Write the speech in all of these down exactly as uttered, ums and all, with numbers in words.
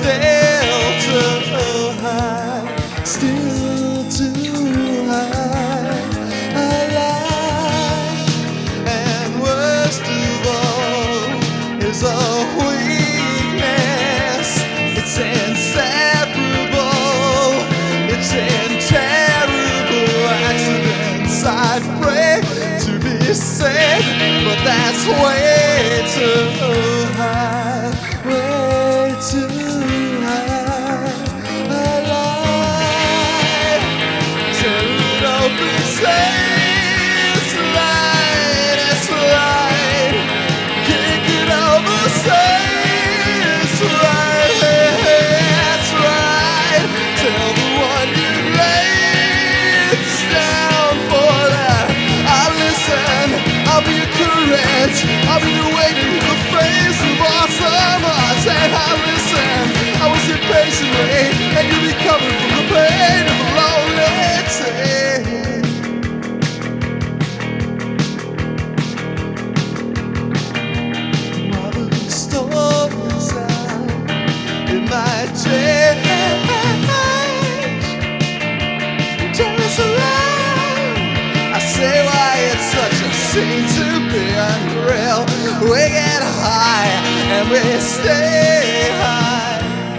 still too high, still too high. I lie, and worst of all is a weakness. It's inseparable, it's in terrible accidents. I'd pray to be safe, but that's way too high, way too high. I lie till don't be safe. It's right, it's right. Kick it over, say it's right, it's right. Tell the one you lay it down for that. I'll listen, I'll be your courage, I'll be the way to the face of awesome odds. And I'll listen, I will sit patiently, and you'll be covered from the pain of loneliness. While the storm is out in my change, just around. I say why it's such a scene to be unreal. We get high and we stay high.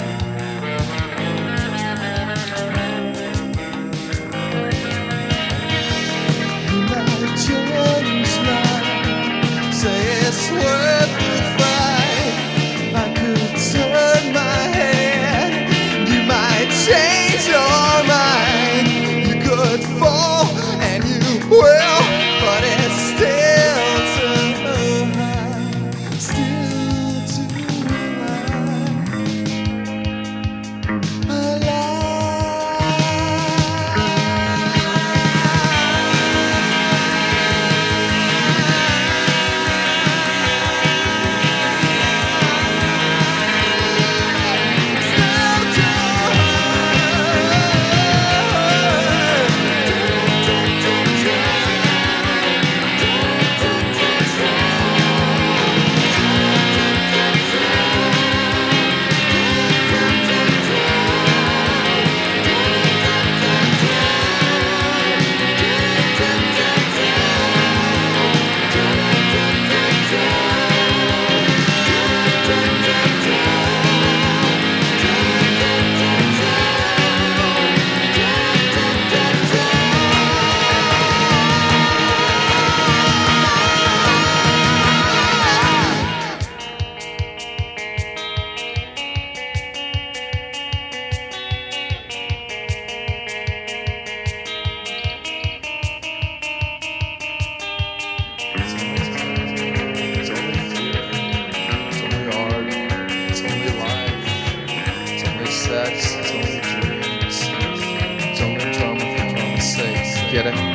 My journey's long, say it's worth the fight. I could turn my head, you might change your mind. You could fall and you will, but it's still too high, still too high. I lie. Still too It's only fear, it's only art, it's only life, it's only sex, it's only dreams, it's only drama for drama's sake. Get it?